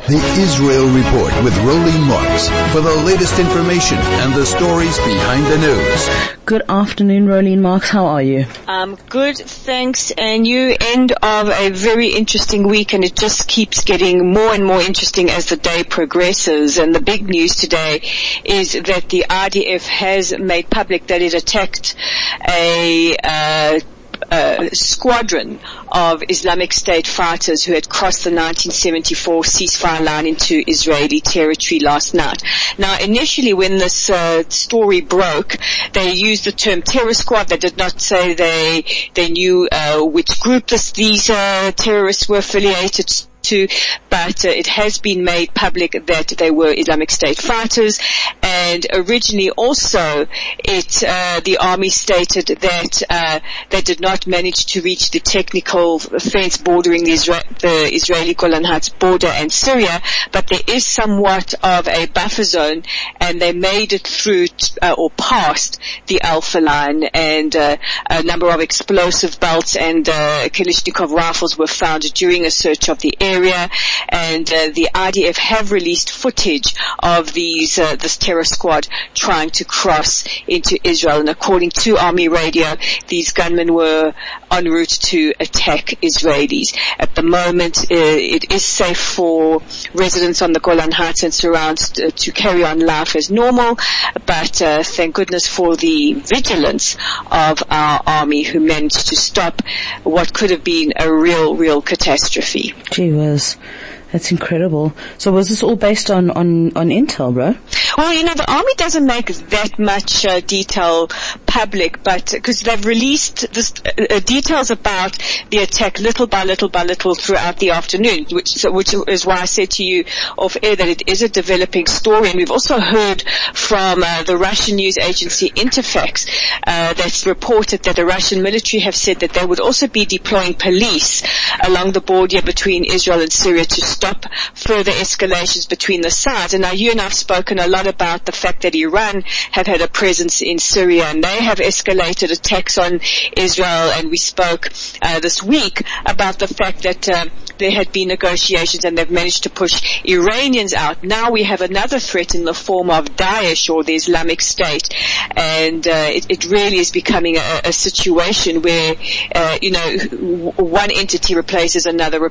The Israel Report with Rolene Marks for the latest information and the stories behind the news. Good afternoon, Rolene Marks. How are you? Good, thanks. And you end of a very interesting week, and it just keeps getting more and more interesting as the day progresses. And the big news today is that the IDF has made public that it attacked a squadron of Islamic State fighters who had crossed the 1974 ceasefire line into Israeli territory last night. Now, initially when this story broke, they used the term terror squad. They did not say they knew which group these terrorists were affiliated to, but it has been made public that they were Islamic State fighters. And originally also the army stated that they did not manage to reach the technical fence bordering the Israeli Golan Heights border and Syria, but there is somewhat of a buffer zone, and they made it through or past the Alpha line, and a number of explosive belts and Kalashnikov rifles were found during a search of the area. And the IDF have released footage of this terror squad trying to cross into Israel. And according to Army Radio, these gunmen were en route to attack Israelis. At the moment, it is safe for residents on the Golan Heights and surrounds to carry on life as normal, but thank goodness for the vigilance of our army, who managed to stop what could have been a real catastrophe. Gee whiz. That's incredible. So was this all based on intel, bro? Well, the army doesn't make that much detail public, but because they've released this details about the attack little by little throughout the afternoon, which is why I said to you off air that it is a developing story. And we've also heard from the Russian news agency Interfax that's reported that the Russian military have said that they would also be deploying police along the border between Israel and Syria to stop further escalations between the sides. And now you and I have spoken a lot about the fact that Iran have had a presence in Syria, and they have escalated attacks on Israel. And we spoke this week about the fact that there had been negotiations and they've managed to push Iranians out. Now we have another threat in the form of Daesh, or the Islamic State, and it really is becoming a situation where one entity replaces another,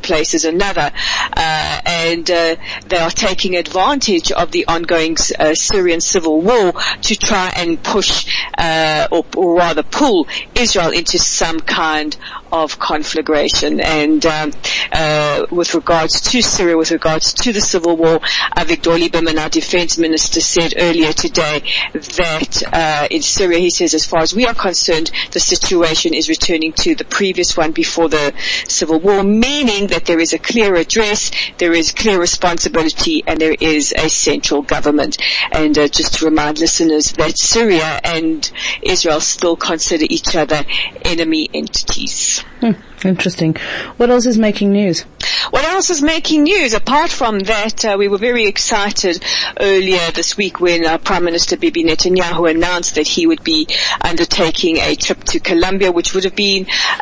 and they are taking advantage of the ongoing Syrian civil war to try and push or rather pull Israel into some kind of conflagration. And with regards to Syria, with regards to the civil war, Avigdor Lieberman, our defense minister, said earlier today that in Syria, he says, as far as we are concerned, the situation is returning to the previous one before the civil war, meaning that there is a clear address, there is clear responsibility, and there is a central government. And just to remind listeners that Syria and Israel still consider each other enemy entities. Interesting. What else is making news? What else is making news? Apart from that, we were very excited earlier this week when Prime Minister Bibi Netanyahu announced that he would be undertaking a trip to Colombia, which would have been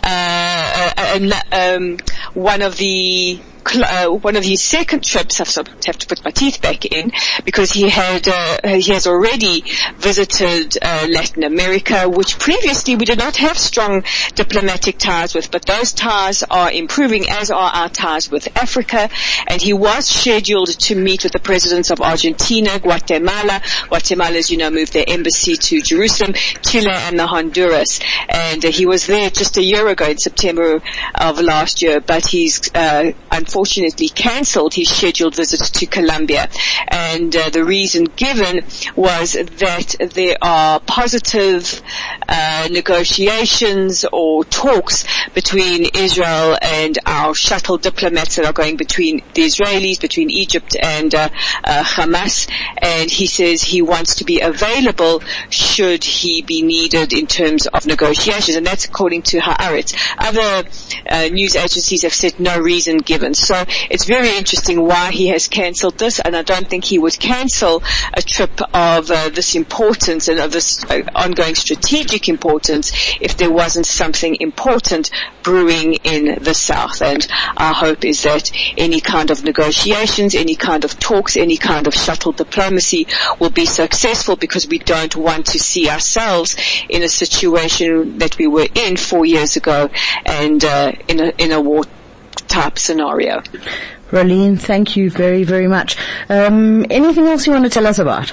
one of his second trips. I have to put my teeth back in, because he has already visited Latin America, which previously we did not have strong diplomatic ties with, but those ties are improving, as are our ties with Africa. And he was scheduled to meet with the presidents of Argentina, Guatemala, as you know, moved their embassy to Jerusalem, Chile, and the Honduras. And he was there just a year ago in September of last year, but he's unfortunately cancelled his scheduled visit to Colombia. And the reason given was that there are positive negotiations or talks between Israel and our shuttle diplomats that are going between the Israelis, between Egypt and Hamas. And he says he wants to be available should he be needed in terms of negotiations. And that's according to Haaretz. Other news agencies have said no reason given. So it's very interesting why he has cancelled this, and I don't think he would cancel a trip of this importance and of this ongoing strategic importance if there wasn't something important brewing in the South. And our hope is that any kind of negotiations, any kind of talks, any kind of shuttle diplomacy will be successful, because we don't want to see ourselves in a situation that we were in 4 years ago, and in a war type scenario. Rolene, thank you very, very much. Anything else you want to tell us about?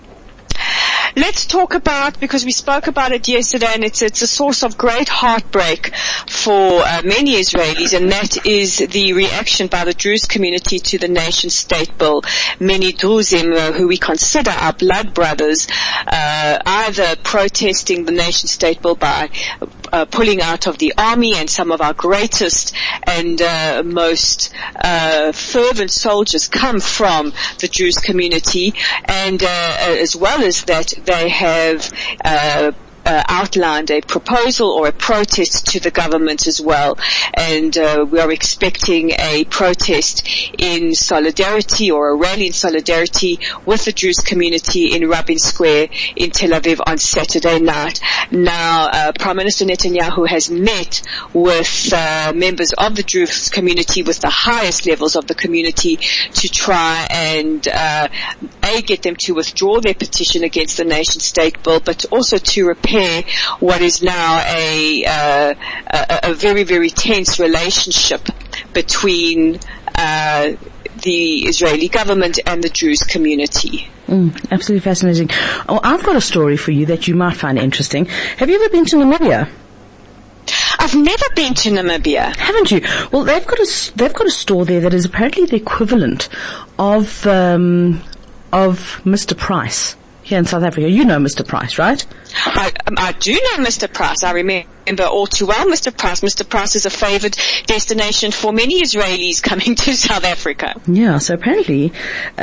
Let's talk about, because we spoke about it yesterday, and it's a source of great heartbreak for many Israelis, and that is the reaction by the Druze community to the nation-state bill. Many Druzim, who we consider our blood brothers, either protesting the nation-state bill by pulling out of the army, and some of our greatest and most fervent soldiers come from the Druze community, and as well as that, they have outlined a proposal or a protest to the government as well, and we are expecting a protest in solidarity, or a rally in solidarity with the Druze community in Rabin Square in Tel Aviv on Saturday night. Now, Prime Minister Netanyahu has met with members of the Druze community, with the highest levels of the community, to try and get them to withdraw their petition against the nation-state bill, but also to repair what is now a very, very tense relationship between the Israeli government and the Druze community. Absolutely fascinating. Oh, I've got a story for you that you might find interesting. Have you ever been to Namibia? I've never been to Namibia. Haven't you? Well, they've got a store there that is apparently the equivalent of Mr. Price here in South Africa. You know Mr. Price, right? I do know Mr. Price. I remember all too well Mr. Price. Mr. Price is a favored destination for many Israelis coming to South Africa. Yeah, so apparently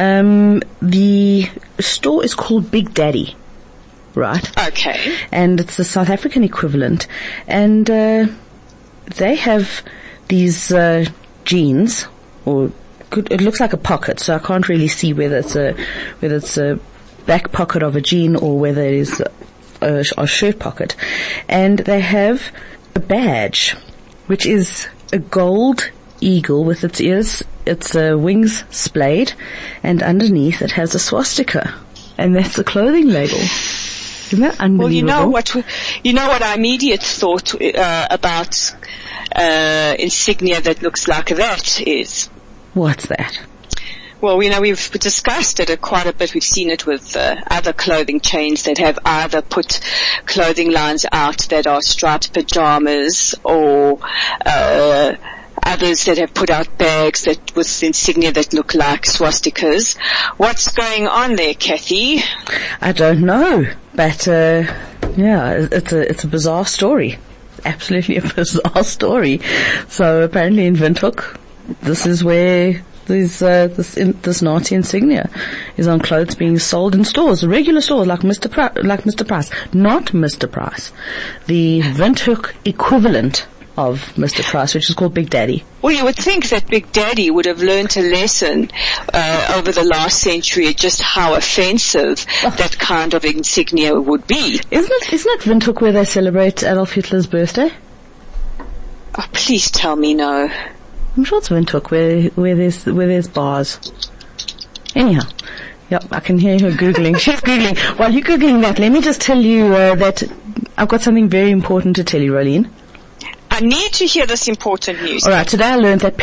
the store is called Big Daddy, right? Okay. And it's the South African equivalent. And they have these jeans, or it looks like a pocket, so I can't really see whether it's a back pocket of a jean or whether it is a shirt pocket. And they have a badge, which is a gold eagle with its ears, its wings splayed, and underneath it has a swastika. And that's the clothing label. Isn't that unbelievable? Well, you know what our immediate thought about insignia that looks like that is? What's that? Well, we've discussed it quite a bit. We've seen it with other clothing chains that have either put clothing lines out that are striped pajamas, or others that have put out bags that with insignia that look like swastikas. What's going on there, Kathy? I don't know, but yeah, it's a bizarre story. Absolutely a bizarre story. So apparently in Windhoek, this is where this Nazi insignia is on clothes being sold in stores, regular stores like Mr. Price, not Mr. Price, the Windhoek equivalent of Mr. Price, which is called Big Daddy. Well, you would think that Big Daddy would have learned a lesson over the last century, just how offensive that kind of insignia would be. Isn't it Windhoek where they celebrate Adolf Hitler's birthday? Oh, please tell me no. I'm sure it's Windhoek where there's bars. Anyhow, yep, I can hear her Googling. She's Googling. While you're Googling that, let me just tell you that I've got something very important to tell you, Rolene. I need to hear this important news. Alright, today I learned that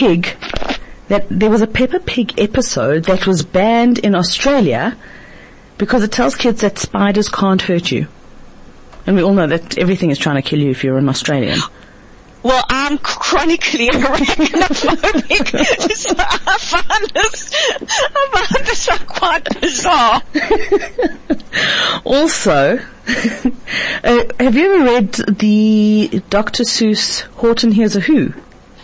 that there was a Peppa Pig episode that was banned in Australia because it tells kids that spiders can't hurt you. And we all know that everything is trying to kill you if you're an Australian. Well, I'm chronically arachnophobic, so I found this quite bizarre. Also, have you ever read the Dr. Seuss Horton Hears a Who?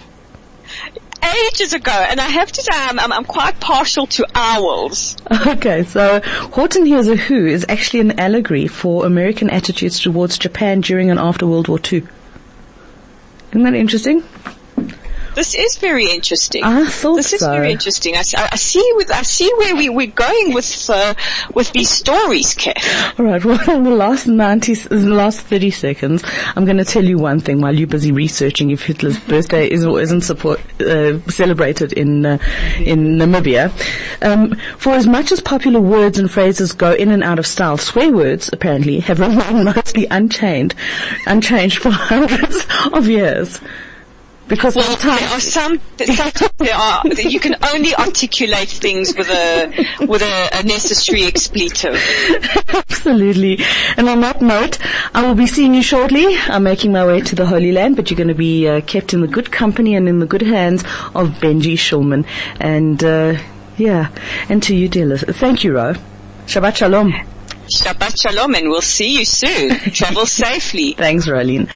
Ages ago, and I have to say I'm quite partial to owls. Okay, so Horton Hears a Who is actually an allegory for American attitudes towards Japan during and after World War II. Isn't that interesting? This is very interesting. I thought this is so. very interesting. I see where we're going with these stories, Kath. All right. Well, in the last 30 seconds, I'm going to tell you one thing while you're busy researching if Hitler's birthday is or isn't celebrated in Namibia. For as much as popular words and phrases go in and out of style, swear words apparently have remained mostly unchanged for hundreds of years. Because sometimes you can only articulate things with a necessary expletive. Absolutely. And on that note, I will be seeing you shortly. I'm making my way to the Holy Land, but you're going to be kept in the good company and in the good hands of Benji Shulman. And and to you, dear listeners, thank you, Ro. Shabbat Shalom. Shabbat Shalom, and we'll see you soon. Travel safely. Thanks, Rolene.